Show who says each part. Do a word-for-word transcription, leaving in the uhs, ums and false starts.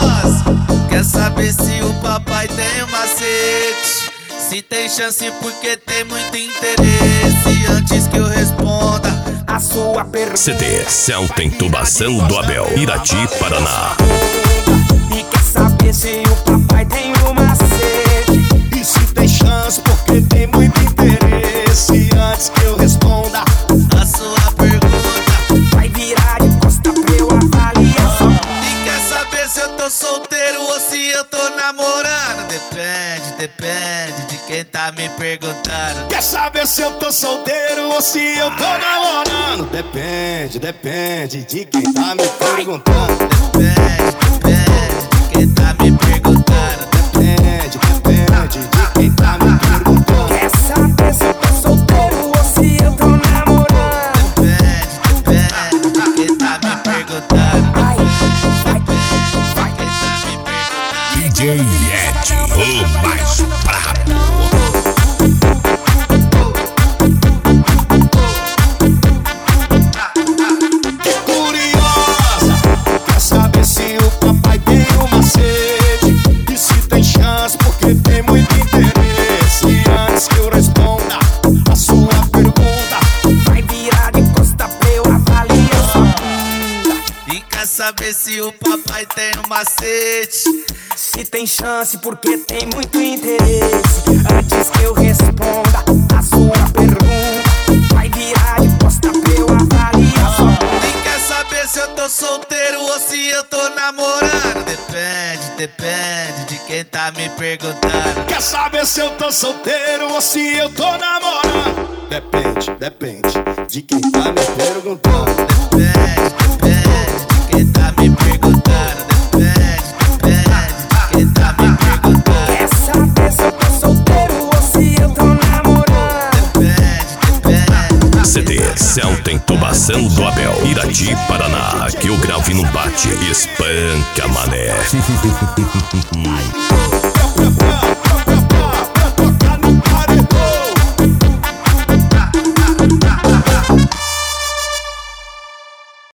Speaker 1: curiosa, quer saber se o papai tem um macete? Se tem chance porque tem muito interesse. Antes que eu responda a sua pergunta,
Speaker 2: C D Celta Intubação do Abel, Irati, Paraná.
Speaker 1: e quer saber se o papai tem um macete?
Speaker 3: E se tem chance porque tem muito interesse. Antes que eu responda
Speaker 1: a sua pergunta,
Speaker 4: vai virar de costa pra eu avaliar.
Speaker 1: e quer saber se eu tô solteiro ou se eu tô namorando? Depende, depende de quem tá me perguntando.
Speaker 3: Quer saber se eu tô solteiro ou se eu tô namorando? Depende, depende de quem tá me perguntando.
Speaker 1: Depende, depende de quem tá me perguntando.
Speaker 3: Depende, depende de quem tá me perguntando.
Speaker 4: Quer saber se eu tô solteiro ou se eu tô namorando?
Speaker 1: Depende, depende de quem tá me perguntando.
Speaker 4: Vai, vai, vai.
Speaker 1: Quem tá me perguntando.
Speaker 2: D J Ed, o mais brabo.
Speaker 3: Curiosa, quer saber se o papai tem um macete? E se tem chance porque tem muito interesse. Antes que eu responda a sua pergunta,
Speaker 4: Vai virar de costa pra eu avaliar sua bunda.
Speaker 1: E quer saber se o papai tem um macete?
Speaker 4: Se tem chance porque tem muito interesse. Antes que eu responda a sua pergunta, vai virar de costa pra eu avaliar sua bunda.
Speaker 1: E quer saber se eu tô solteiro ou se eu tô namorando? Depende, depende de quem tá me perguntando.
Speaker 3: quer saber se eu tô solteiro ou se eu tô namorando? Depende, depende de quem tá me perguntando.
Speaker 1: Depende, depende de quem tá me perguntando. Depende, depende de quem tá me perguntando.
Speaker 4: Quer saber se eu tô solteiro ou se eu tô namorando?
Speaker 1: Depende, depende de
Speaker 2: C D
Speaker 1: quem tá me
Speaker 2: Celta Intubação do Abel, Irati, Paraná. Que o grave não bate, espanca, mané.